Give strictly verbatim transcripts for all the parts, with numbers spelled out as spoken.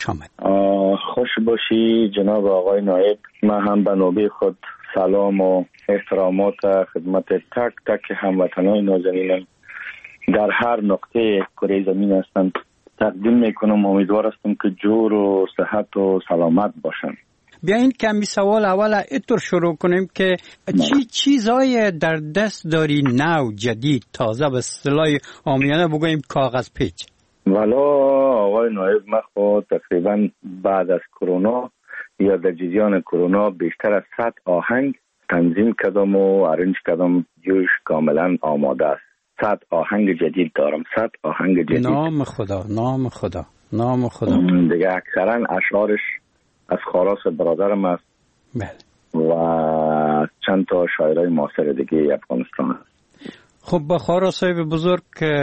آمد. خوش باشی جناب آقای نایب. من هم به نوبه خود سلام و احترامات خدمت تک تک هموطنان نازنینم در هر نقطه کره زمین هستند تقدیم میکنم. امیدوار هستم که جور و صحت و سلامت باشند. بیاین کمی سوال اول اینطور شروع کنیم که چی چیزای در دست داری نو جدید تازه به اصطلاح عامیانه بگوییم کاغذ پیچ؟ والا آقای نایب من خود تقریبا بعد از کرونا یا در جریان کرونا بیشتر از صد آهنگ تنظیم کردم و ارنج کردم. جوش کاملا آماده است. صد آهنگ جدید دارم. صد آهنگ جدید. نام خدا نام خدا نام خدا. دیگه اکثرا اشعارش از خاراس برادرم است. بله. و چند تا شاعرای معاصر دیگه افغانستان است. خب به خارا صاحب بزرگ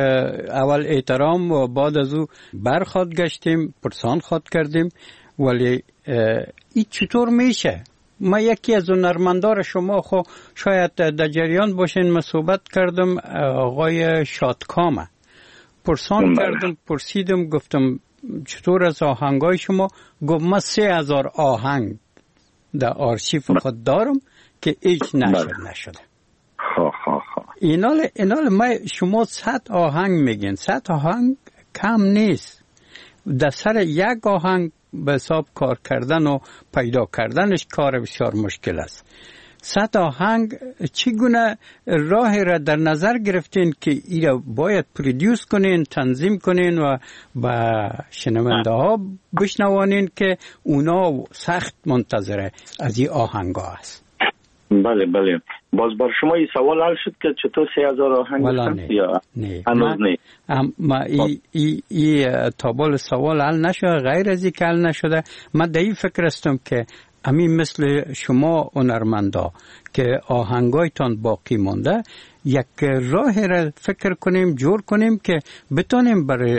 اول احترام و بعد از او برخواد گشتیم، پرسان خواد کردیم، ولی این چطور میشه؟ ما یکی از هنرمندان شما خو شاید در جریان باشین، من صحبت کردم آقای شادکامه، پرسان کردم، پرسیدم، گفتم چطور از آهنگای شما؟ گفت من سه هزار آهنگ در آرشیف خود دارم که هیچ نشد نشده. خواه خواه خواه اینال اینال ما شما صد آهنگ میگین، صد آهنگ کم نیست. در سر یک آهنگ به حساب کار کردن و پیدا کردنش کار بسیار مشکل است. صد آهنگ چگونه راهی را در نظر گرفتین که ایرا باید پرودیوس کنین، تنظیم کنین و با شنونده ها بشنوانین که اونا سخت منتظره از این آهنگ ها است؟ بله بله. باز بر شما این سوال حل شد که چطور سه هزار آهنگ هستند یا هنوز نه؟ ما ای ای ای تابال سوال حل نشده، غیر از این که حل نشده. من در این فکر هستم که همین مثل شما هنرمندا که آهنگایتان باقی مونده، یک راه را فکر کنیم، جور کنیم که بتونیم برای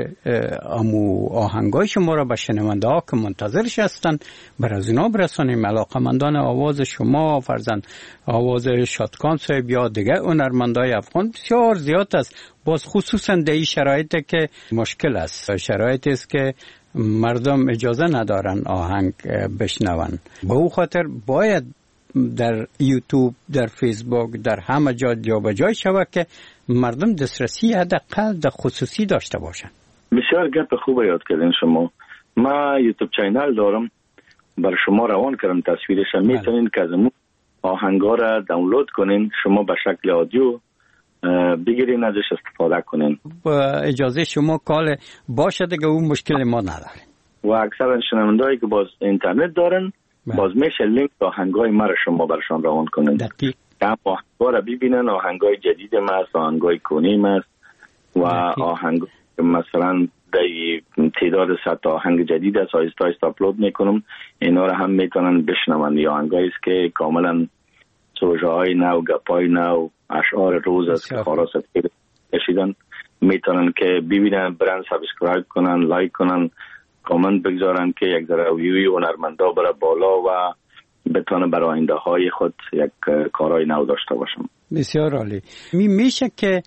امو آهنگای شما را به شنونده ها که منتظرش هستن برای از اینا برسانیم. علاقمندان آواز شما، فرزند آواز شادکان صاحب یا دیگه هنرمندای افغان بسیار زیاد است. باز خصوصا در این شرایط که مشکل است، شرایطی است که مردم اجازه ندارن آهنگ بشنون. به او خاطر باید در یوتیوب، در فیسبوک، در همه جا جا به جای شود که مردم دسترسی حداقل در خصوصی داشته باشن. بسیار گپ خوب یاد کردین شما. ما یوتیوب چینل دارم، بر شما روان کردم تصویرش. میتونین که از اون آهنگا را دانلود کنین، شما به شکل آدیو بگیرین ازش استفاده کنین. با اجازه شما کال باشه دیگه، اون مشکل ما نداره. و اکثر شنوندهایی که باز اینترنت دارن باز میشه لینک آهنگای ما را شما برشان روان کنین. دقیق. هم آهنگا را ببینن، آهنگای جدید ما است، آهنگای کنی ما است و آهنگ مثلا در تعداد صد آهنگ جدید است آیستا آیستا اپلود میکنم. اینا را هم میتونن بشنون. یا آهنگایی است که کاملا سوژه های نو، گپای نو، اشعار روز است که خلاص کشیدن، میتونن که ببینن، برن سابسکرایب کنن، لایک کنن، کامنت بگذارن که یک ذره ویوی هنرمندا بره بالا و بتونه برای آینده های خود یک کارهای نو داشته باشم. بسیار عالی. می میشه که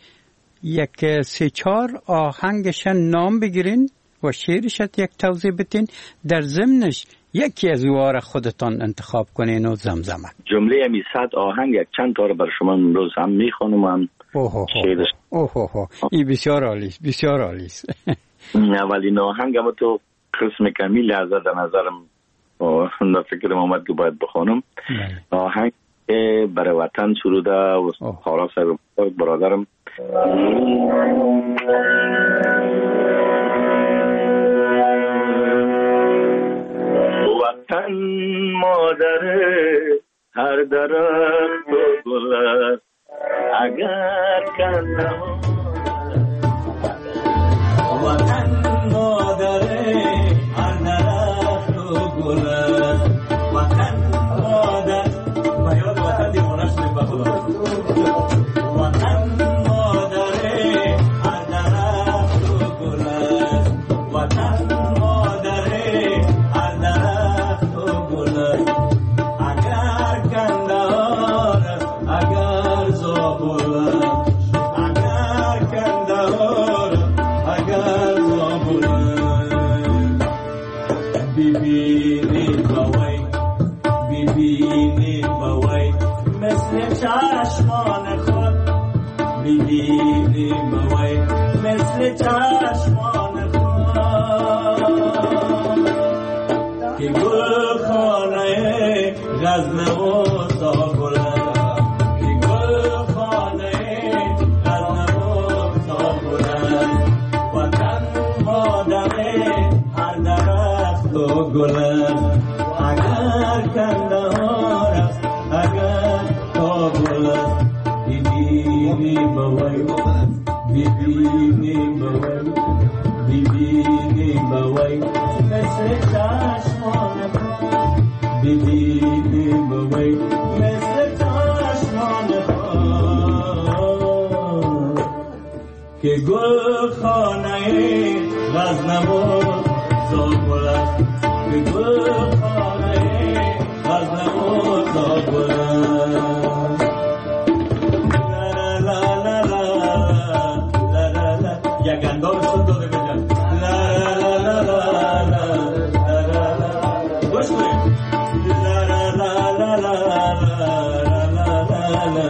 یک سه چهار آهنگش نام بگیرین و شعرش یک توضیح بدین، در ضمنش یکی از اوها را خودتان انتخاب کنین و زمزمه. جمله می صد آهنگ یک چند تا رو بر شما امروز هم میخوانم هم شعرش. اوه اوه این بسیار عالی است، بسیار عالی است. اولین آهنگ هم تو قسم کمیل از در نظرم و فکرم آمد که باید بخوانم. آهنگ برای وطن سروده و خارا صاحب برادرم. وطن مادره هر درخت و گل است، اگر کندم وطن مادره هر درخت و گل است، وطن مادر و یاد وطن دیوانش نیم بخدا وطن مادره هر درخت و گل است، وطن مادره هر درخت و گل است، اگر کندهار است، اگر زابل است، اگر ببینی بوی ببینی بوی مثل چشمان خود ببینی بوی مثل چشمان خود که گل خانه غزنه و زابل که گل خانه غزنه و زابل وطن مادر هر درخت و گل اگر کندهار است اگر کابل است ببینی بوی ببینی بوی ببینی بوی مثل چشمان خود ببینی بوی مثل چشمان خود که گل خانه غزنه و زابل است که گل خانه غزنه و زابل است یک اندام شد داده بجم لا لا لا لا لا لا لا گوش کنیم لا لا لا لا لا لا لا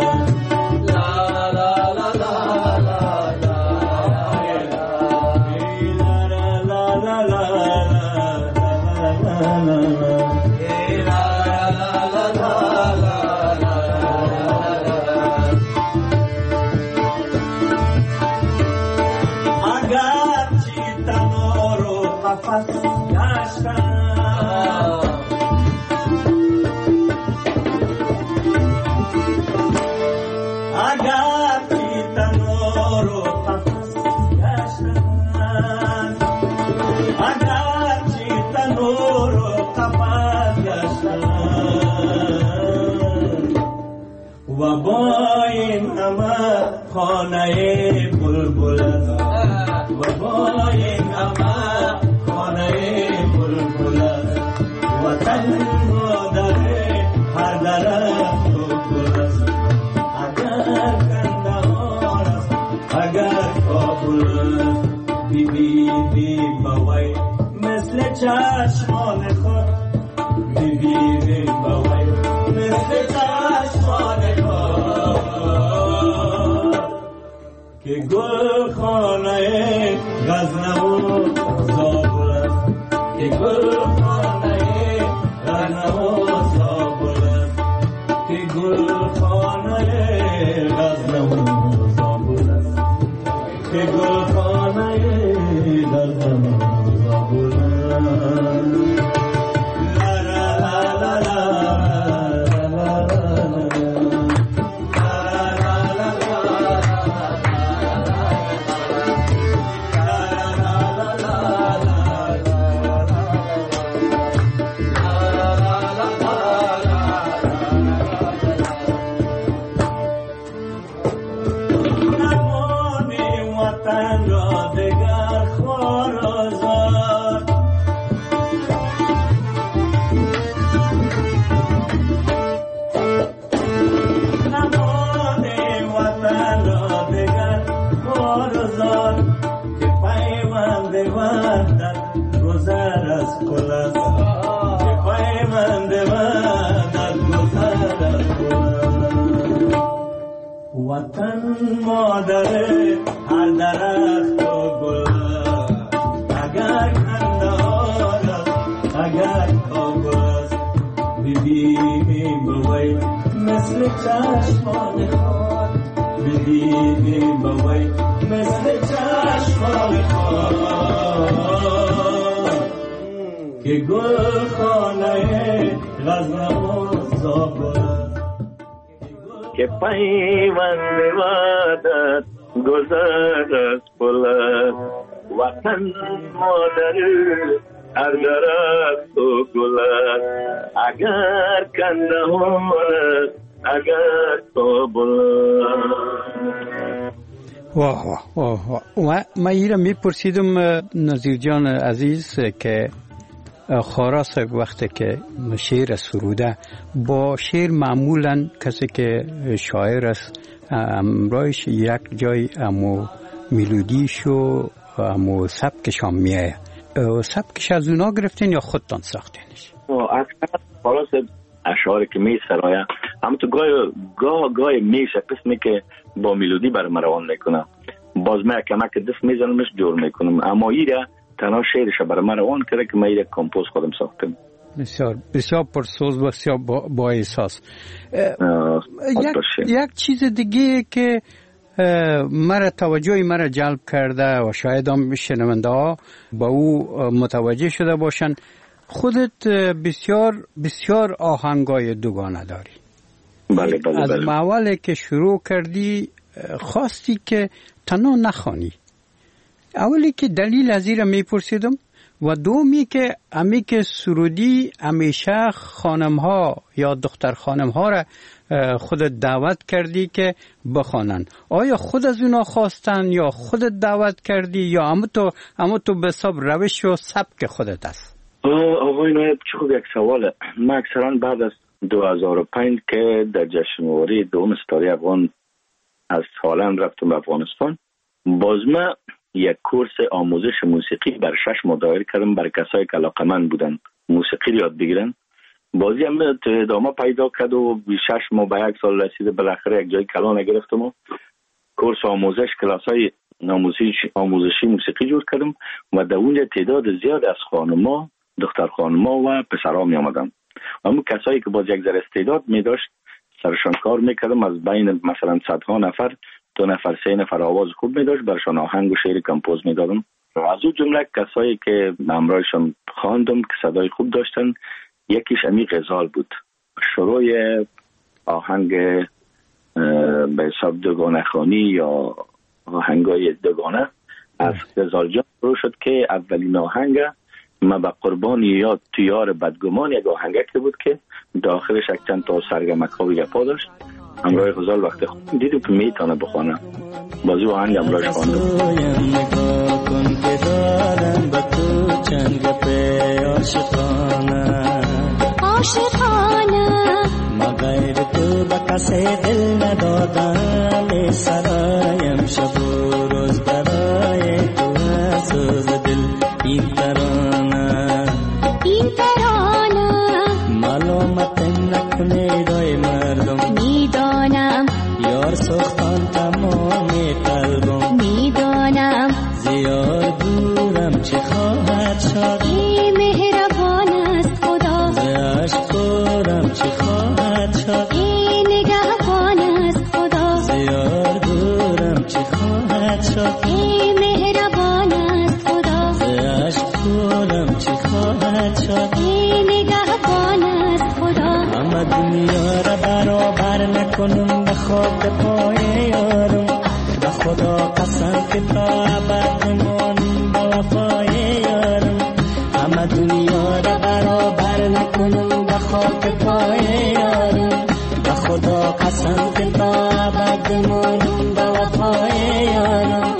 و با این همه خانه بلبل است و با این همه خانه بلبل است وطن مادر هر درخت و گل است اگر کندهار است اگر کابل است ببینی بوی مثل چشمان خود ببینی بوی مثل چشمان خود که گل خانه غزنه و زابل است که گل خانه غزنه و زابل است که گل خانه غزنه و زابل است که گل خانه غزنه و زابل است وطن مادر هر درخت و گل اگر کندهار است اگر کابل است ببینی بوی مثل چشمان خود ببینی بوی مثل چشمان خود که گل خانه غزنه و زابل که پیوند وعدت گذر از پل وطن مادر هر درخت و گل اگر کندهار اگر کابل. واه واه واه واه ما ایره میپرسیدم نظیر جان عزیز که خاراس وقتی که شعر سروده با شعر معمولا کسی که شاعر است امرایش یک جای امو میلودیش و امو سبکش هم میایه سبکش از اونا گرفتین یا خودتان ساختینش؟ اکثر خلاص اشعاری که می سرایا هم تو گاه گاه گاه میشه قسمی که با ملودی بر مروان میکنم، باز من کمک دست میزنمش جور میکنم، اما ایره تنها شعرش بر مروان کرده که من ایره کمپوز خودم ساختم. بسیار بسیار پرسوز، بسیار با, با احساس. یک, یک چیز دیگه که مرا توجه مرا جلب کرده و شاید هم شنونده ها با او متوجه شده باشن، خودت بسیار بسیار آهنگای دوگانه داری. بله بله از بله. اولی که شروع کردی خواستی که تنها نخوانی. اولی که دلیل از این را میپرسیدم و دومی که امی که سرودی همیشه خانم ها یا دختر خانم ها را خودت دعوت کردی که بخوانن. آیا خود از اونا خواستن یا خودت دعوت کردی یا اما تو اما تو به حساب روش و سبک خودت است؟ آقای نایب چه خوب یک سواله. من اکثرا بعد از دو هزار و پنج که در جشنواره دوم ستاره افغان از هالند رفتم به افغانستان، باز من یک کورس آموزش موسیقی بر شش ماه دایر کردم بر کسایی که علاقمند بودن موسیقی یاد بگیرن. بازی هم ادامه پیدا کرد و شش ماه به یک سال رسیده، بالاخره یک جای کلان گرفتم و کورس آموزش کلاسای آموزشی آموزشی موسیقی جور کردم و در اونجا تعداد زیاد از خانم‌ها، دختر خانم‌ها و پسرها می آمدن. اما کسایی که باز یک ذره استعداد می داشت سرشان کار میکردم، از بین مثلا صدها نفر دو نفر سه نفر آواز خوب می داشت برشان آهنگ و شعر کمپوز می دادم. از اون جمله کسایی که همراهشان خواندم که صدای خوب داشتن، یکیش امی غزال بود. شروع آهنگ به حساب دوگانه خوانی یا آهنگای دوگانه از غزال جان شروع شد که اولین آهنگ ما به قربان یاد تیار بدگمان یک آهنگکی بود که داخلش یک چند تا سرگمک ها و گپا داشت. همراه غزال وقتی خوندم دیدم که میتونه بخونه، بازی آهنگ همراهش خواندم. نگاه کن که دارم با تو چند گپه عاشقانه عاشقانه، ما غیر تو با کسی دل ندادم، سرایم شب و روز برای تو سوز دل این ترانه این ترانه، معلومت نکنه دای مردم میدانم، یار سختان تمام قلبم میدانم، زیار دورم چه خواهد شد، ای مهربان است خدا، زیاش دورم چه خواهد شد، ای نگهبان است خدا، زیار دورم چه خواهد شد، ای مهربان است خدا، زیاش دورم چه خواهد شد، ای نگهبان است خدا. همه دنیا را برابر نکنم به خاک پای یارم، به خدا قسم که تا ابد مانم به وفای یارم، همه دنیا را برابر نکنم به خاک پای یارم، به خدا قسم که تا ابد مانم به وفای یارم.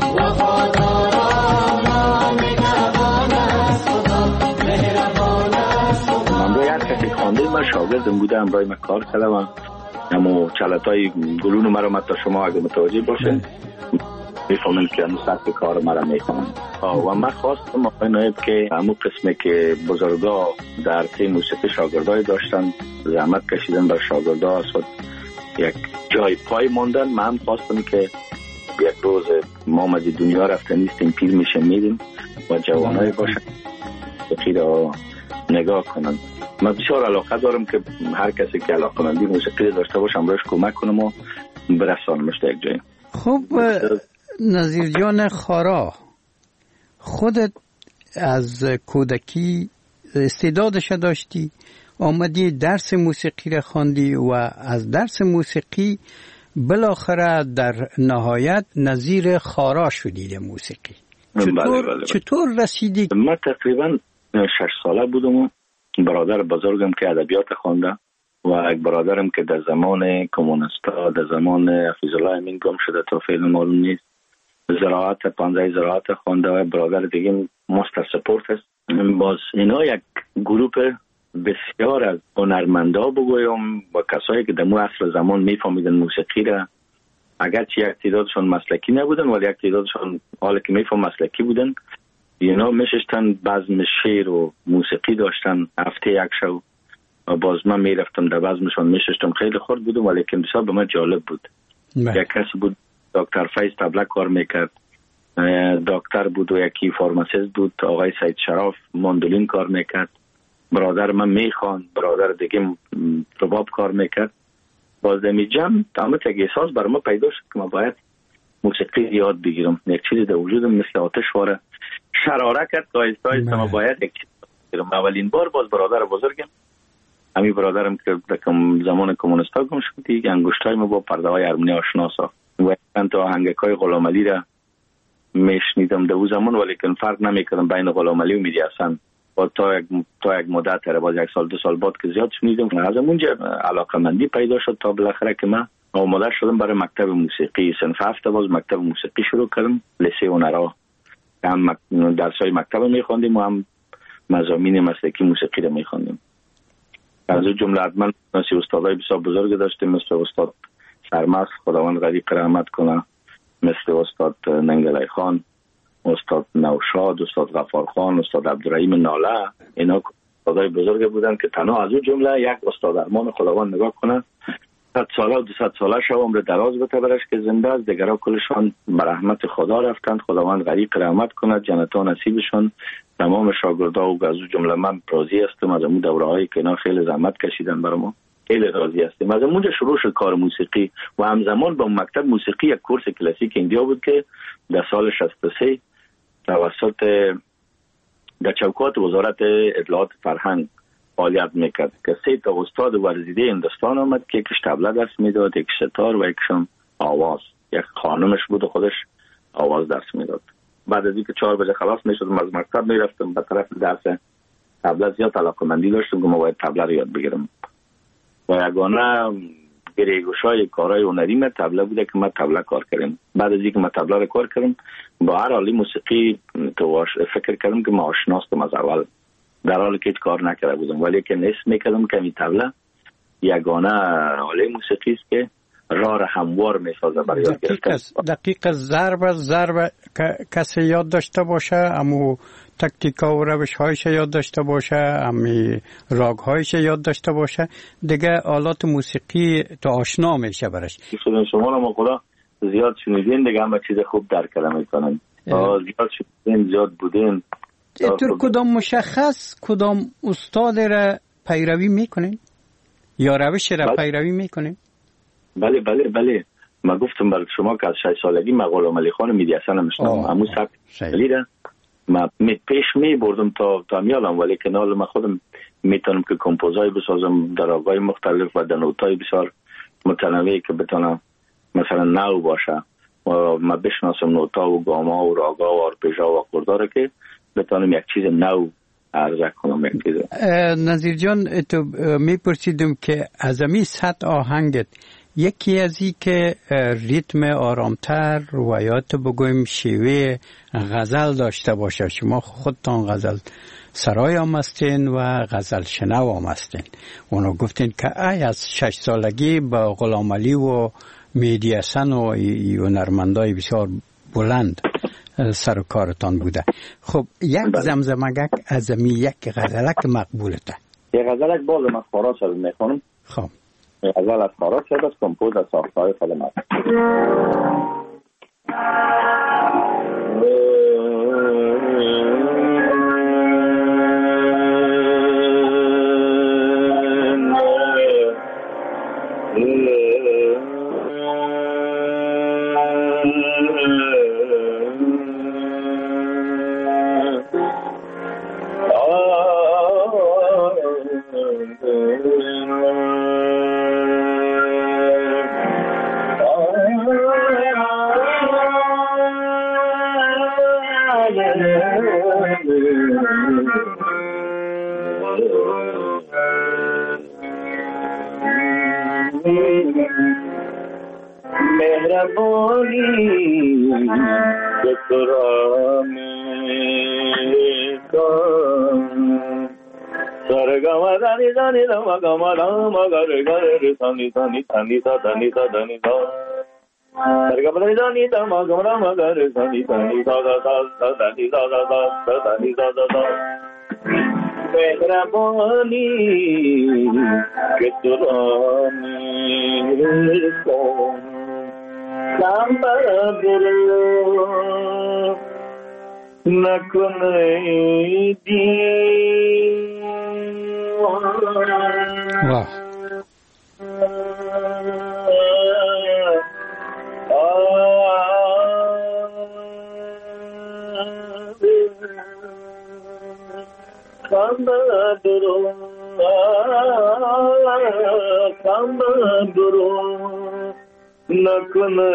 وفادارم نگهبان است خدا، مهربان است خدا. همراه هر کسی خوانده من شاگردم بوده، همراه من کار کردم، اما چلتای گلون مرا متا شما اگه متوجه باشین میفهمین که همون سطح کار مرا میکنم. و من خواستم آقای نایب که همون قسمه که بزرگا در تیم موسیقی شاگردای داشتن، زحمت کشیدن بر شاگردا است یک جای پای موندن، من هم خواستم که یک روز ما مدی دنیا رفته نیستیم، پیر میشه میدیم و جوانای باشن موسیقی را نگاه کنن. من بسیار علاقه دارم که هر کسی که علاقه مندی موسیقی داشته باشم برایش کمک کنم و برسانمش در یک جایی. خب نظیر جان خارا، خودت از کودکی استعدادش داشتی، آمدی درس موسیقی را خواندی و از درس موسیقی بالاخره در نهایت نظیر خارا شدی موسیقی. چطور, بله بله بله. چطور رسیدی؟ من تقریبا شش ساله بودم و برادر بزرگم که ادبیات خوانده و یک برادرم که در زمان کمونیستا در زمان حفیظالله امین گم شده تا فعلا معلوم نیست، زراعت پانزده زراعت خوانده و برادر دیگه ماستر سپورت است. باز اینا یک گروپ بسیار از هنرمندا بگویم و کسایی که در مو عصر زمان میفهمیدن موسیقی را، اگرچه یک تعدادشون مسلکی نبودن ولی یک تعدادشون حالا که میفهم مسلکی بودن اینا میشستن بزم شعر و موسیقی داشتن هفته یک شو. باز من میرفتم در بزمشون میشستم، خیلی خورد بودم ولی که بسیار به من جالب بود. یک کسی بود دکتر فیض تبلک کار میکرد، دکتر بود و یکی فارماسیست بود آقای سید شراف ماندولین کار میکرد، برادر من میخوان، برادر دیگه رباب کار میکرد. باز دمی جمع تمام یک احساس بر ما پیدا شد که ما باید موسیقی یاد بگیرم. یک چیزی در وجودم مثل آتش واره شراره کرد که آیسته آیسته ما باید یک چیز بگیرم. اولین بار باز برادر بزرگم، همین برادرم که در زمان کمونیستا گم شد، دیگه انگشتای ما با پرده های ارمنی آشنا ساخت و چند تا آهنگکای غلام علی را میشنیدم در اون زمان، ولی که فرق نمیکردم بین غلام علی و مهدی حسن. با تا یک تا یک مدت تر باز یک سال دو سال بعد که زیاد شنیدم، از اونجا علاقمندی پیدا شد تا بالاخره که من آماده شدم برای مکتب موسیقی. صنف هفت باز مکتب موسیقی شروع کردم، لیسه هنرها. هم درسای مکتب میخواندیم و هم مضامین مسلکی موسیقی رو میخواندیم. از اون جمله حتما ناسی استادای بسیار بزرگ داشتیم، مثل استاد سرمست خداوند غریق رحمت کنه، مثل استاد ننگلای خان، استاد نوشاد، استاد غفار خان، استاد عبدالرحیم ناله. اینا استادای بزرگ بودن که تنها از اون جمله یک استاد ارمان خداوند نگاه کنه صد ساله و دوصد ساله شو عمر دراز بته برش که زنده است، دیگرها کلشان به رحمت خدا رفتند. خداوند غریق رحمت کند، جنت ها نصیبشون. تمام شاگردا و از اون جمله من راضی هستم از اون دوره‌هایی که اینا خیلی زحمت کشیدن برای ما، خیلی راضی هستیم. از اونجا شروع شد کار موسیقی و همزمان با مکتب موسیقی یک کورس کلاسیک ایندیا بود که در سال شصت و سه توسط در چوکات وزارت اطلاعات فرهنگ فعالیت میکرد که سه تا استاد ورزیده هندوستان آمد که یکیش طبله درس میداد، یک ستار و یکیشم آواز. یک خانمش بود و خودش آواز درس میداد. بعد از اینکه چهار بجه خلاص میشدم از مکتب میرفتم به طرف درس طبله. زیاد علاقه‌مندی داشتم که ما باید طبله رو یاد بگیرم و یگانه گریگوشای کارهای هنری من طبله بوده که من طبله کار کردم. بعد از اینکه من طبله رو کار کردم با هر حالی موسیقی تو فکر کردم که من آشناستم از اول، در حالی که هیچ کار نکرده بودم، ولی که نصف میکردم که این طبله یگانه حاله موسیقی است که راه را هموار میسازه برای یاد گرفتن. دقیق ضرب ضرب کسی یاد داشته باشه، امو تکتیکا و روش هایش یاد داشته باشه، امی راگ هایش یاد داشته باشه، دیگه آلات موسیقی تو آشنا میشه برش. شما رو ما خدا زیاد شنیدین دیگه، همه چیز خوب درک کردن میکنن. زیاد شنیدین، زیاد بودین. تو کدام مشخص کدام استاد را پیروی میکنین یا روش را بله. پیروی میکنین؟ بله بله بله من گفتم برای شما که از شش سالگی من غلام علی خان و مهدی حسن میشناسم. همون سبک علی را من پیش می بردم تا تا میالم، ولی که نال من خودم میتونم که کمپوزای بسازم در آگای مختلف و در نوتای بسیار متنوعی که بتونم مثلا نو باشه و من بشناسم نوتا و گاما و راگا و آرپیژا و آکورداره که بتونم یک چیز نو عرضه کنم. یک چیز نظیر جان تو میپرسیدم که از امی سطح آهنگت یکی از این که ریتم آرامتر و یا تو بگویم شیوه غزل داشته باشه. شما خودتان غزل سرای هم هستین و غزل شنو هم هستین. اونو گفتین که ای از شش سالگی با غلام علی و مهدی حسن و هنرمندای بسیار بلند سر و کارتان بوده. خب یک زمزمگک از می یک غزلک مقبولته. یک غزلک باز من خارا شد میخونم. خب غزل از خارا شد از کمپوز از ساختهای کلمات. درگبرانی دانی دما گمرا مگر دانی دانی دادا دادا دانی دادا دادا دانی دادا دادا مهربانی که تو را میرسم سنبه برو نکنه دیوان واه Samba duro, samba duro, nakune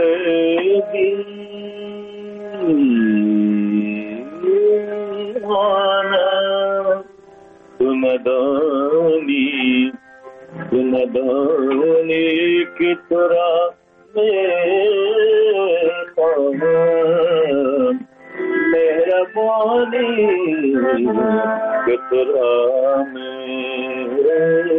diwana, tumadani, tumadani ki tura mein मेहरबानी कितना मेरे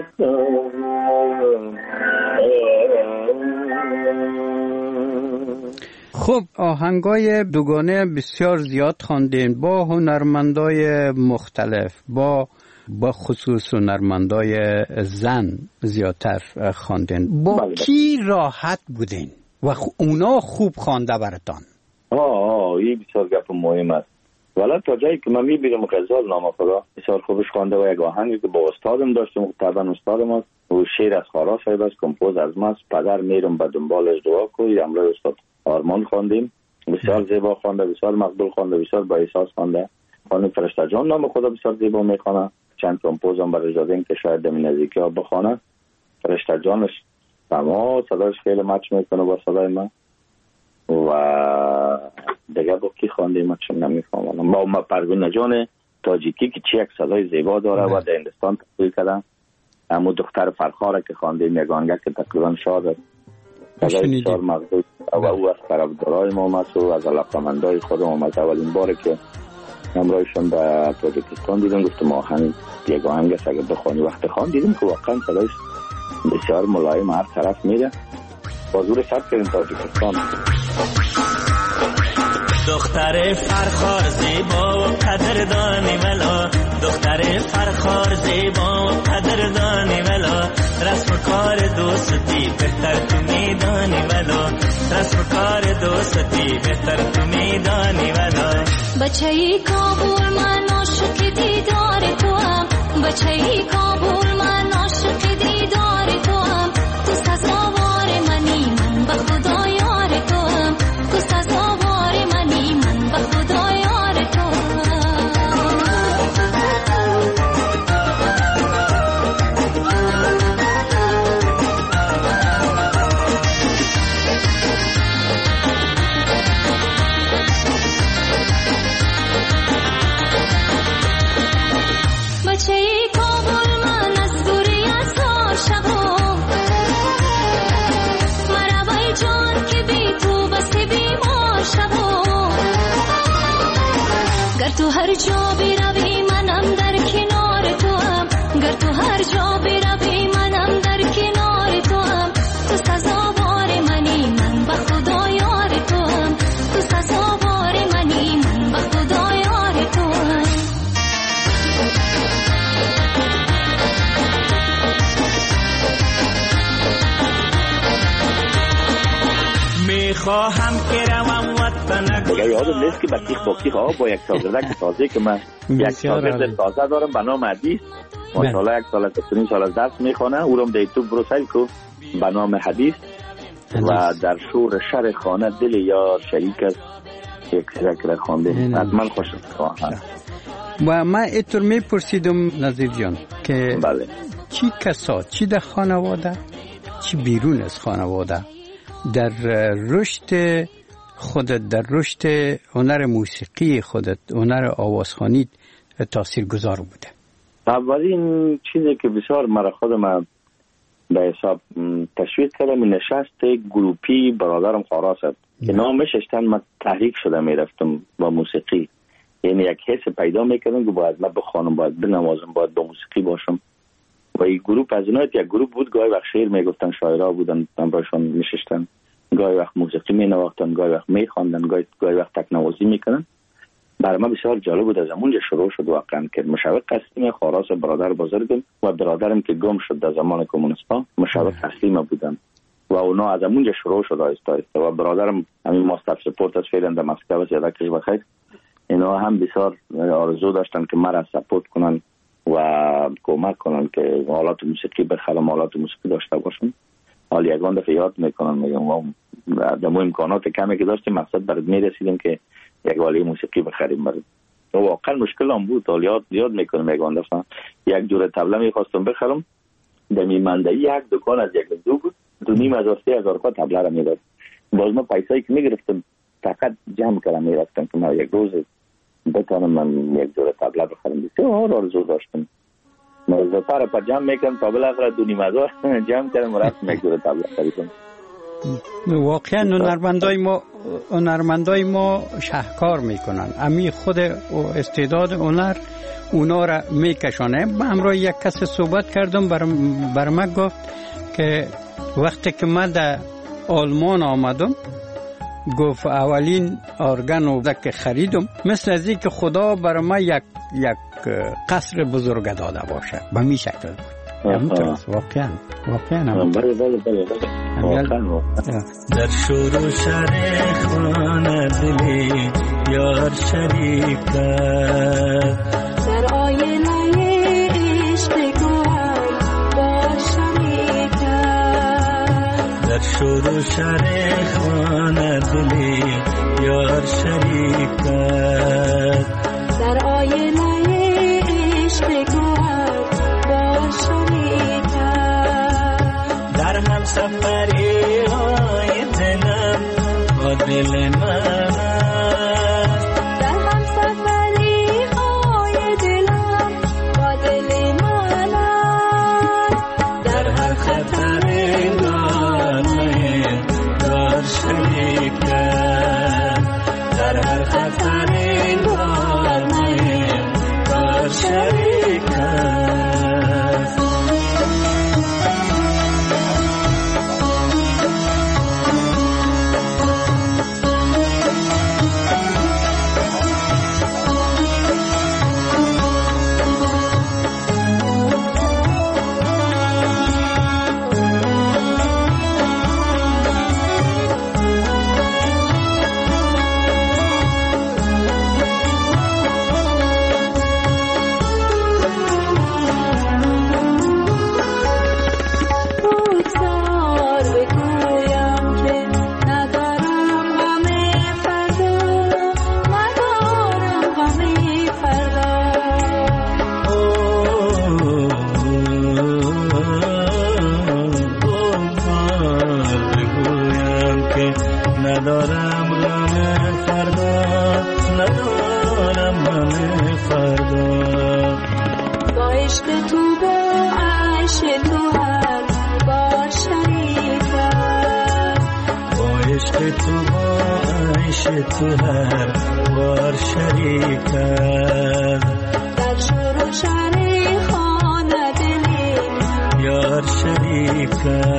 خب آهنگای دوگانه بسیار زیاد خواندین با هنرمندای مختلف، با با خصوص هنرمندای زن زیادتر خواندین. با بله کی راحت بودین و اونا خوب خوانده براتان؟ آه این بسیار گپ مهم است. والا تا جایی که من میبینم غزال نام خدا بسیار خوبش خوانده و یک آهنگی که با استادم داشتم، طبعا استادم است و شعر از خارا صاحب است، کمپوز از ماست، پدر میرم به دنبالش دعا کوی، امروز استاد آرمان خواندیم، بسیار زیبا خوانده، بسیار مقبول خوانده، بسیار با احساس خوانده. خانم فرشته جان نام خدا بسیار زیبا میخوانه، چند کمپوز هم برای دادیم که شاید در نزدیکی ها بخوانه. فرشته جانش تمام صداش خیلی مچ میکنه با صدای من و دیگه با کی خوانده من چون نمیفهمم. با ما پروین جان تاجیکی که چه یک صدای زیبا داره و در هندستان تحصیل کردن. اما دختر فرخاره که خوانده یگانگه که تقریبا شاد صدای بسیار مقبول و او از طرفدارای ما است و از علاقه‌مندای خودم است. اولین باره که همراهشون به تاجیکستان دیدم گفتم آهنگ یگانگه است اگه بخوانی. وقتی خوان دیدم که واقعا صدایش بسیار ملایم هر طرف میره. بازور سب کردیم تاجیکستان. دختر فرخار زیبا و قدردانی ولا، دختر فرخار زیبا و قدردانی ولا، رسم کار دوستی بهتر تو میدانی ولا، رسم کار دوستی بهتر تو میدانی ولا. بچه‌ای کابل من عاشق دیدار تو هم، بچه‌ای کابل من عاشق دیدار تو هم، تو سزاوار منی من به خدا یار تو هم، تو سزاوار منی من به خدا یار تو هم. بچه‌ای کابل من از دوری از عاشقو، مربای جان که بی تو بس بیمار شبو، گر تو هر جا بروی منم در کنار تو هم، گر تو هر جا بروی منم در کنار تو هم، تو سزاوار منی من به خدا یار تو هم، تو سزاوار منی من به خدا یار تو هم. میخواهم که روم وطن دیگه یادم نیست که بطیخ باقیخ ها با یک شاگردک تازه که من یک شاگرد تازه دارم به نام حدیث، ماشاءالله یک سال تا سه سال از درس میخونه، او رو در یوتیوب بروسل کو به نام حدیث و در شور شر خانه دل یار شریک است یک ذکر خوانده حتما خوشم خواهم. و من اینطور میپرسیدم نظیر جان که بله چی کسا، چی در خانواده چی بیرون از خانواده در رشد خودت، در رشد هنر موسیقی خودت، هنر آوازخوانی تأثیر گذار بوده؟ اولین چیزی که بسیار مرا خودم به حساب تشویق کردم نشست گروپی برادرم خاراس است که نامش اشتن من تحریک شده میرفتم با موسیقی، یعنی یک حس پیدا میکردم که باید من بخوانم، باید بنوازم، باید با موسیقی باشم و این گروپ از اینایت یک گروپ بود، گاهی وقت شعر میگفتن، شاعرها بودن همراهشون میشستن گاهی وقت موسیقی می نواختن، گاهی وقت می خواندن، گاهی گاهی وقت تکنوازی میکنن. برای ما بسیار جالب بود. از اونجا شروع شد واقعا که مشوق قسیم خاراس برادر بزرگم و برادرم که گم شد در زمان کمونیستا مشوق قسیم بودن و اونا از اونجا شروع شد آهسته آهسته. و برادرم همین ماستر سپورت از فعلا در مسکو است، یادکش بخیر. اینا هم بسیار آرزو داشتن که مرا سپورت کنن و کمک کنن که آلات موسیقی بخرم، آلات موسیقی داشته باشم. حالا یگان دفعه یاد میکنن میگم و در امکانات کمی که داشتیم مقصد برد میرسیدیم که یک والی موسیقی بخریم. برد واقعا مشکل هم بود. حالا یاد یاد میکنم یگان دفعه یک جور طبله میخواستم بخرم، در میمندهی یک دکان از یک دو بود، دو نیم هزار سه هزار کا طبله را میداد. باز ما پیسایی که میگرفتم فقط جمع کردم میرفتم که ما یک روز بتانم من یک جور طبله بخرم. بسیار آرزو داشتم. موضوع پاره پر جمع میکنم طبله اخر دو نیم هزار جمع کردم رفتم یک جور طبله خریدم. واقعا هنرمندای ما هنرمندای ما شهکار میکنن. امی خود استعداد هنر اونا را میکشانه. من همراه یک کس صحبت کردم، بر, بر من گفت که وقتی که من در آلمان آمدم گفت اولین ارگن و که خریدم مثل از این که خدا برای من یک یک قصر بزرگ داده باشه به می شکل بود. همینطور واقعا واقعا بله بله بله واقعا در شور و شر خانه دلی یار شریک در آینه عشق گوهر با شریک در شور و شر خانه دلی یار شریک در آینه عشق گوهر با شریک در هم سفری های دلم با دل من در هم سفری های دلم با دل من در هر خطر نازنین دار شریک در هر خطر نازنین دار شریک تو هر بار شریک در شور و شر خانه دلی یار شریک.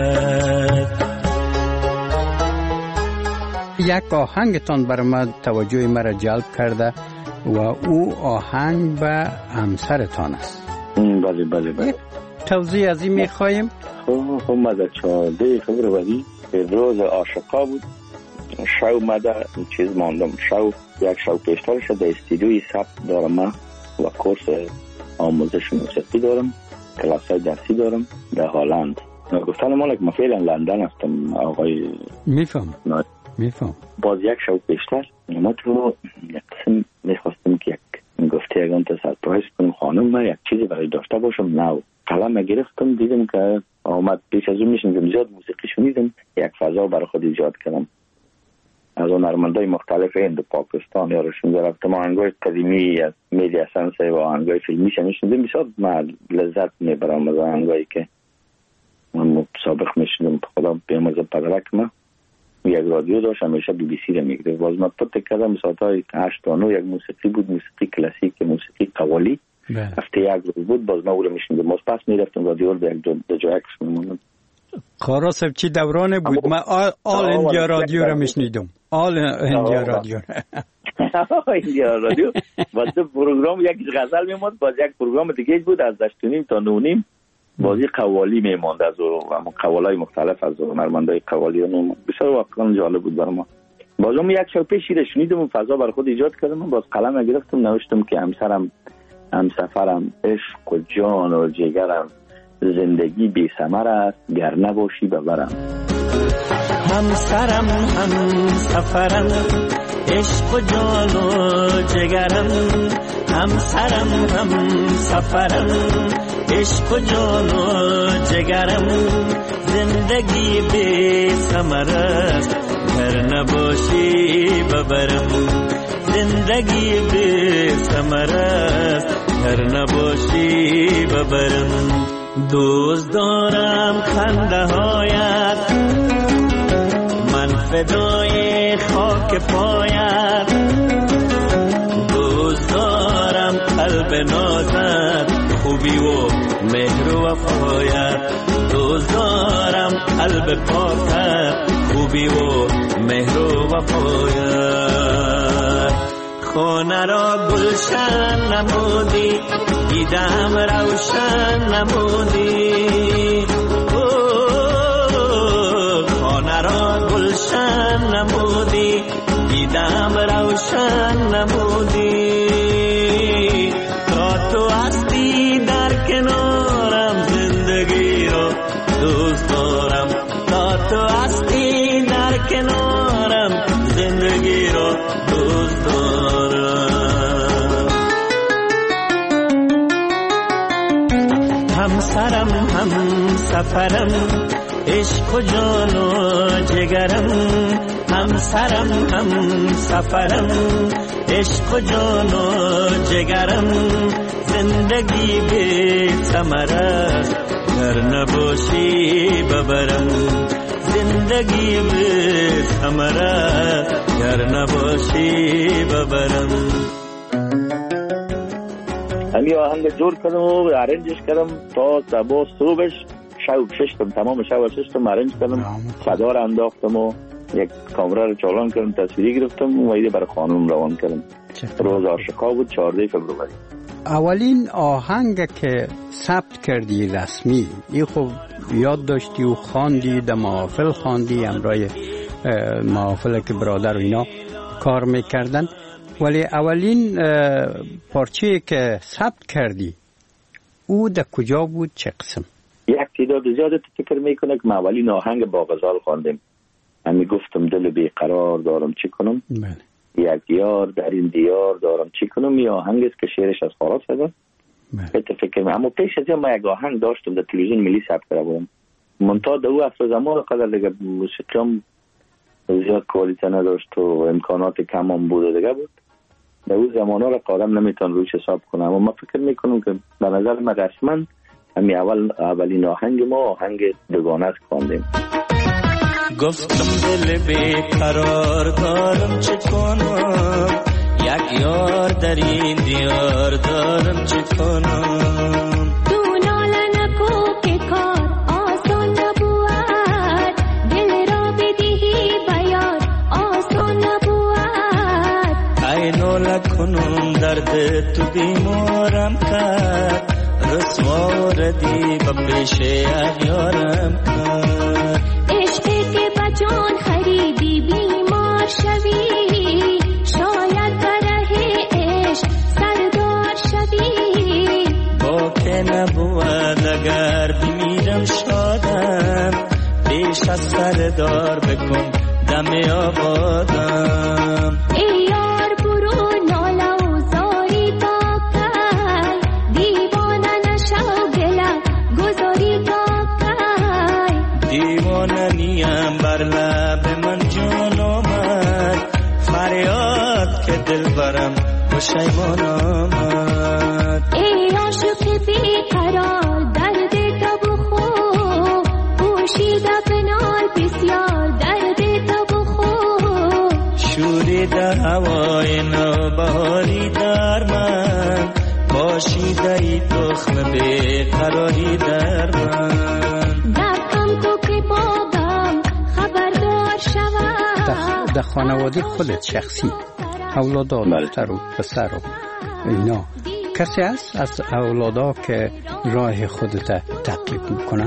یک آهنگتان برای من توجه مرا جلب کرده و او آهنگ به همسرتان است. بله بله بله. توضیح از این میخواییم؟ خب خب ما در چهارده فبروری روز عاشقا بود. شو مده چیز ماندم. شو یک شو پیشتر شد در استودیوی ثبت دارم من و کورس آموزش موسیقی دارم، کلاس های درسی دارم در هلند. گفتن مالک ما فعلا لندن هستم آقای. میفهم میفهم. باز یک شو پیشتر ما تو یک قسم میخواستم که یک گفته یکان تا سرپرایز کنم خانم من یک چیزی برای داشته باشم. نو قلم گرفتم دیدم که آمد پیش از اون میشنیدم زیاد موسیقی شنیدم، یک فضا برای خود ایجاد کردم. از هنرمندای مختلف هند و پاکستان یا رشون رفتم آهنگای قدیمی از میدیا سنسی و آهنگای فیلمی شنیدم. بسیار من لذت میبرم از آهنگایی که من سابق میشنیدم. خدا بیامرزه پدرک من یک رادیو داشت همیشه بی بی سی رو میگرفت. باز من پت کردم ساعتهای هشت تا نه یک موسیقی بود، موسیقی کلاسیک، موسیقی قوالی. هفته یک روز بود باز ما او رو میشنیدم. باز پس میرفتم رادیو رو به یک دو جا اکس میموندم. خارا صاحب چی دورانه بود؟ من آل, آل اندیا رادیو رو میشنیدم. آل اندیا رادیو اندیا رادیو واسه پروگرام یک غزل میموند، باز یک پروگرام دیگه بود از دشت و نیم تا نو نیم بازی قوالی میموند از قوالای مختلف از هنرمندای قوالی. بسیار واقعا جالب بود برام. بازم یک شب پیش شیر شنیدم و فضا بر خود ایجاد کردم. باز قلم گرفتم نوشتم که همسرم همسفرم عشق و جان و جگرم، زندگی بی ثمر است گر نباشی ببرم. همسرم همسفرم عشق و جان و جگرم، همسرم همسفرم عشق و جان و جگرم، زندگی بی ثمر است گر نباشی ببرم، زندگی بی ثمر است گر نباشی ببرم. دوست دارم خنده هایت، من فدای خاک پایت، دوست دارم قلب نازت، خوبی و مهر و وفایت، دوست دارم قلب پاکت، خوبی و مهر و وفایت. خانه را گلشن نمودی، دیدم روشن نمودی، خانه را گلشن نمودی، دیدم روشن نمودی. تا تو هستی در کنارم، زندگی رو دوست دارم. تا تو هستی در کنارم، زندگی رو دوست دارم. همسرم همسفرم عشق و جان و جگرم، همسرم همسفرم عشق و جان و جگرم، زندگی بی ثمر است گر نباشی ببرم، زندگی بی ثمر است گر نباشی ببرم. همی آهنگ جور کردم و ارنجش کردم تا صبح صبحش شب ششتم، تمام شب ششتم ارنج کردم، صدا را انداختم و یک کامرا رو چالان کردم، تصویری گرفتم و ایده برای خانم روان کردم. روز عاشقا بود چهارده فبروری. اولین آهنگ که ثبت کردی رسمی ای خب یاد داشتی و خواندی، در محافل خواندی، همراه محافل که برادر و اینا کار میکردن، ولی اولین پارچه که ثبت کردی او در کجا بود، چه قسم؟ یک تعداد زیاده فکر میکنه که ما اولین آهنگ با غزال خواندیم. من گفتم دل بیقرار دارم چی کنم، بله. یک یار در این دیار دارم چی کنم، یه آهنگ است که شعرش از خلاص هست. بله. فکر میکنم اما پیش از این ما یک آهنگ داشتم در تلویزیون ملی ثبت کرده بودم، منتها در او اصل زمان قدر دیگه موسیقیم زیاد کوالیته نداشت و امکانات کم هم بود و دیگه بود. در او زمان ها را قادم نمیتون روش حساب کنم، اما ما فکر میکنم که به نظر من رسما همی اول اولین آهنگ ما آهنگ دوگانه است خواندیم. گفتم دل بیقرار دارم چه کنم، یک یار در این دیار دارم چه کنم. تو ناله نکو که کار آسان نبود، دل را بدهی بیار آسان نبود. ای ناله کنم درد تو بیمارم کرد، رسوار دی با پیش اغیارم کرد. عشقی که بجان خریدی بیمار شوی، شاید بره عشق سردار شوی. با که نبود اگر بمیرم شادم، پیش از سردار بکن دم آبادم. ای یار برو ناله و زاری تا کی، دیوانه نشو گله گذاری تا کی. دیوانه نیم بر لب من جان آمد، فریاد که دل برم پشیمان آمد. ای عاشق بیقرار درد تو بخور، پوشیده بنال بسیار درد تو بخور. شوریده هوای نوبهاری در من، باشیده ای تخم بیقراری در من. دردم تو در خانواده خودت شخصی اولادا دختر و پسر و اینا کسی هست از اولادا که راه خودت تعقیب میکنن؟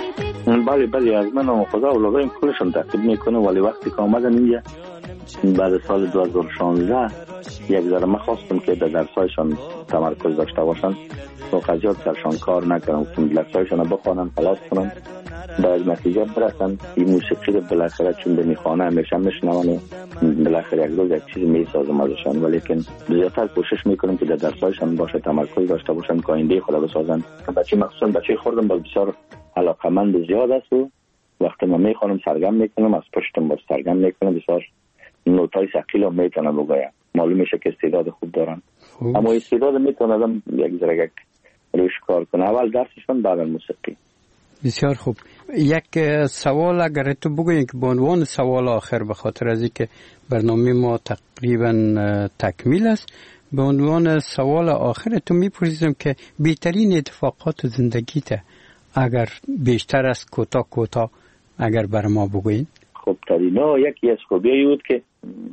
بله بله از من و خدا اولادا کلشون تعقیب میکنه، ولی وقتی که آمدن اینجا بعد سال دو هزار و شانزده یک ذره من خواستم که در درسایشان تمرکز داشته باشن و قضیات سرشان کار نکنم، گفتم درسایشان بخوانن خلاص کنن باید نتیجه برسن. این موسیقی رو بالاخره چون به میخوانه همیشه میشنون و بالاخره یک روز یک چیز میسازم ازشان، ولیکن زیادتر کوشش میکنم که در درسایشان باشه تمرکز داشته باشن که آینده خدا بسازن. بچه مخصوصا بچه خوردم باز بسیار علاقمند زیاد است و وقتی من میخوانم سرگم میکنم از پشتم باز سرگم میکنم، بسیار نوتای ثقیل هم میتونم بگویم، معلوم میشه که استعداد خوب دارن. خوب. اما استعداد میتونه آدم یک ذره یک روش کار کنه، اول درسشون بعد موسیقی. بسیار خوب. یک سوال اگر تو بگویی که به عنوان سوال آخر به خاطر از اینکه برنامه ما تقریبا تکمیل است، به عنوان سوال آخر تو میپرسیدم که بهترین اتفاقات زندگیت اگر بیشتر از کوتاه کوتاه اگر بر ما بگوین. خب ترینا یکی از خوبیایی بود که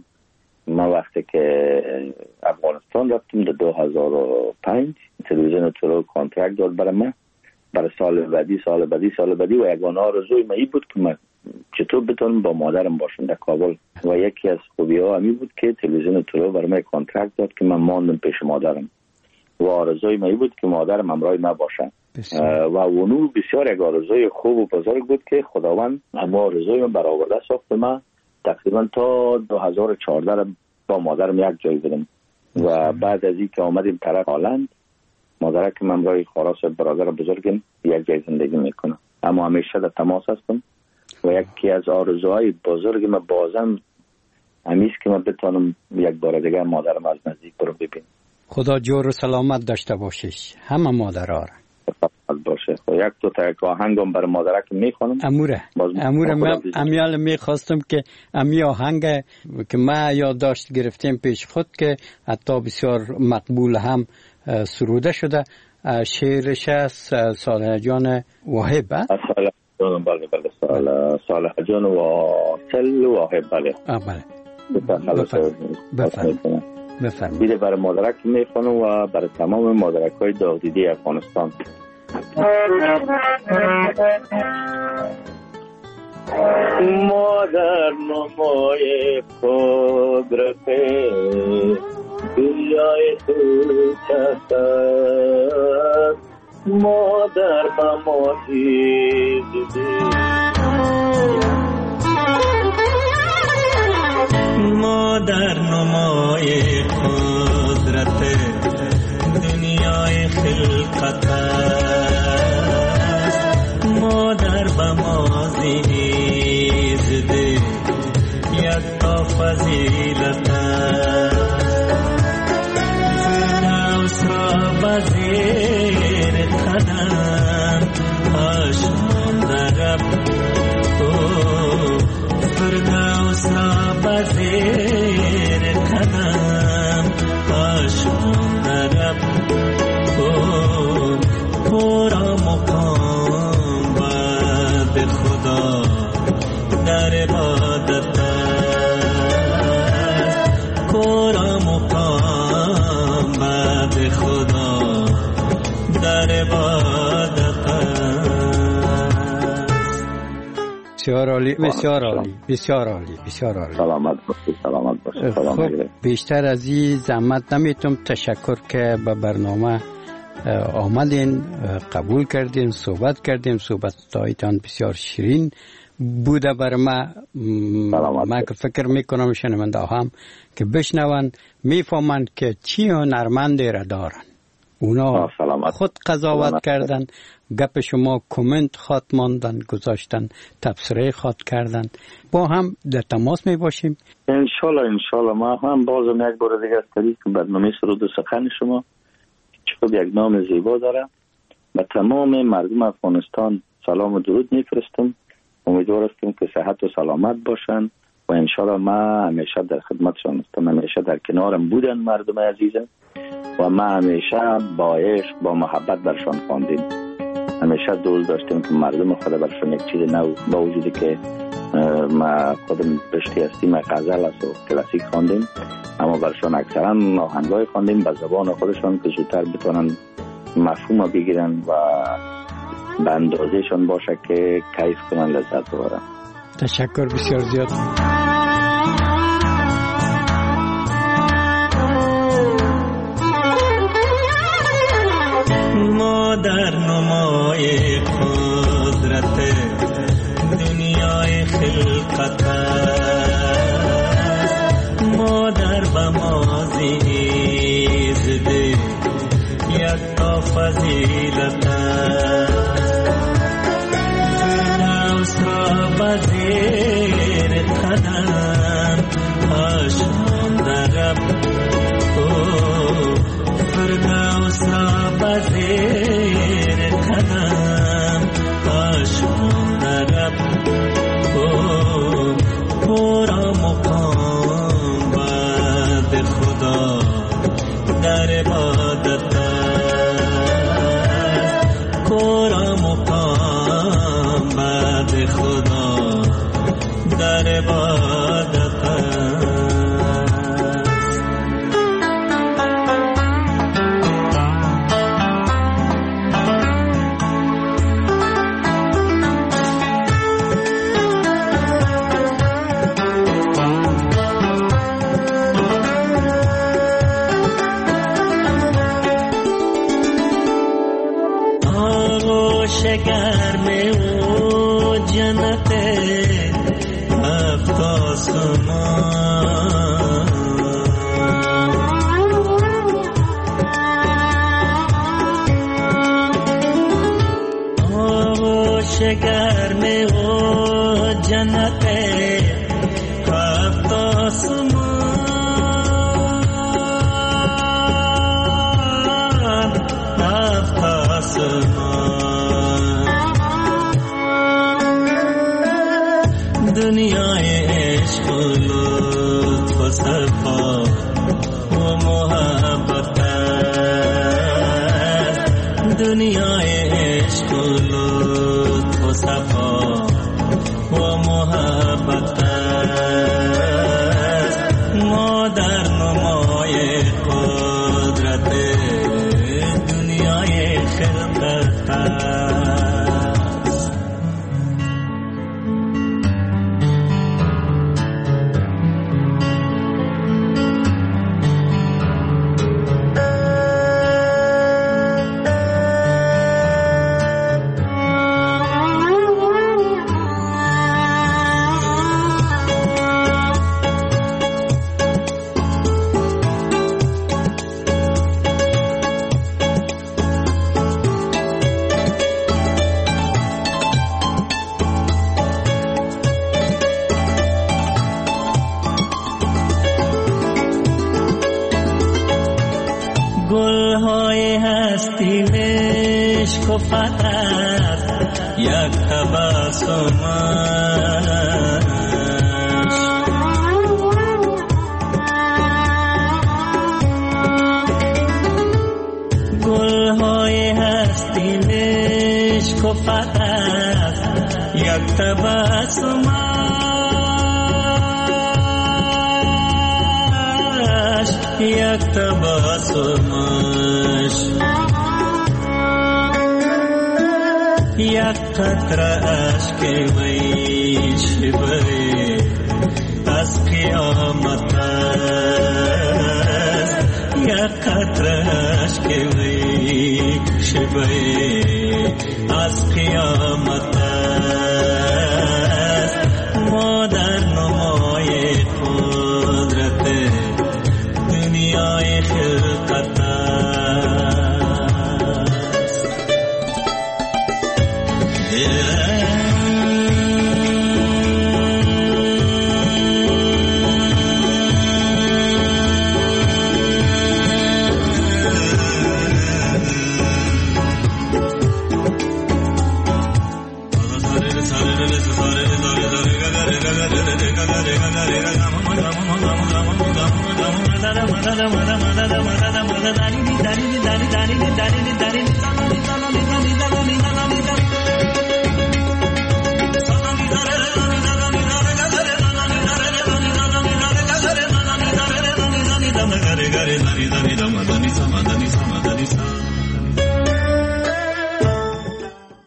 من وقتی که افغانستان رفتم در دو هزار و پنج تلویزیون تورو کانترکت داد برای من برای سال بعدی سال بعدی سال بعدی و یگانه آرزوی من این بود که من چطور بتونم با مادرم باشم در کابل و یکی از خوبی ها همین بود که تلویزیون تورو برای من کانترکت داد که من ماندم پیش مادرم و آرزوی من این بود که مادرم همراه من باشه و اونو بسیار یک آرزوی خوب و بزرگ بود که خداوند اما آرزوی من برآورده ساخت. من تقریبا تا دو هزار و چهارده با مادرم یک جای بودم و بعد از این که آمدیم طرف هالند مادرک من همراه خاراس برادر بزرگم یک جای زندگی میکنه، اما همیشه در تماس هستم و یکی از آرزوهای بزرگ من بازم همیشه که من بتونم یک بار دیگه مادرم از نزدیک برو ببینم. خدا جور و سلامت داشته باشیش همه مادرها را. باشه. یک دو تا یک آهنگم برای مادرک میخونم. اموره اموره من امیال میخواستم که امی آهنگ که ما یادداشت گرفتیم پیش خود که حتی بسیار مقبول هم سروده شده، شعرش از صالح جان واحب. صالح جان بله بله صالح صالح جان واصل واحب بله. آه بله. بفرمایید. بفرمایید. بیده برای مادرک میخونم و برای تمام مادرک های داغدیدی افغانستان. مادر نمای قدرت دنیای تو چست مادر بماتی دیدی مادر نمای قدرت دنیای خلقت مادر بمازی زده یک تا فضیلت فردوس را بزیر قدم آشان درب فردوس را بزیر قدم آشان درب پورا مقام بد خدا در عبادت پورا مقام بد خدا در عبادت. بسیار عالی بسیار عالی بسیار عالی بسیار عالی. سلامت باشید سلامت باشید. خب بیشتر از این زحمت نمیتونم تشکر که به برنامه آمدین قبول کردین صحبت کردیم صحبتایتان بسیار شیرین بوده بر ما. من که فکر میکنم شنونده هم که بشنون میفهمن که چی هنرمندی را دارن اونا خود قضاوت کردن گپ شما کامنت خواد ماندن گذاشتن تبصره خواد کردن با هم در تماس می باشیم انشالله انشالله. ما هم بازم یک بار دیگه از طریق برنامه سرود و سخن شما چون یک نام زیبا داره و تمام مردم افغانستان سلام و درود میفرستم. امیدوار هستم که صحت و سلامت باشن و انشالله ما همیشه در خدمتشان هستم، همیشه در کنارم بودن مردم عزیزم و ما همیشه با عشق با محبت برشان خواندیم، همیشه دوست داشتیم که مردم خدا برشان یک چیز نو با وجودی که ما خودم رشته هستیم غزل است و کلاسیک خواندیم، اما برشان اکثرا آهنگای خواندیم به زبان خودشان که زودتر بتونن مفهوم بگیرن و به اندازهشان باشه که کیف کنن، لذت ببرن. تشکر بسیار زیاد. ما در نمای قدرت دنیای خلقت است، ما در بمازی زده یک تا فضیلت است، را بزیر قدم آشان در رب فردوس را بزیر قدم آشان در رب پورا مقام بعد خدا در عبادت است، پورا مقام بعد خدا در عبادت است. شگر میں وہ جنت ہفت آسمان، وہ شگر میں وہ جنت ہفت آسمان، ہفت آسمان دنیای عشق و لطف و صفا و محبت است، دنیای عشق و لطف و صفا و محبت است، ما در نمای قدرت دنیای خلقت است. گلهای هستی عشق و فتح یک تبسمش، گلهای هستی عشق و فتح یک تبسمش، یک تبسمش، یک قطره اشک وی شبه از قیامت است، یک قطره اشک وی شبه از قیامت است، ما در نمای قدرت دنیای خلقت است. da da da da da da da da da da da da da da da da da da da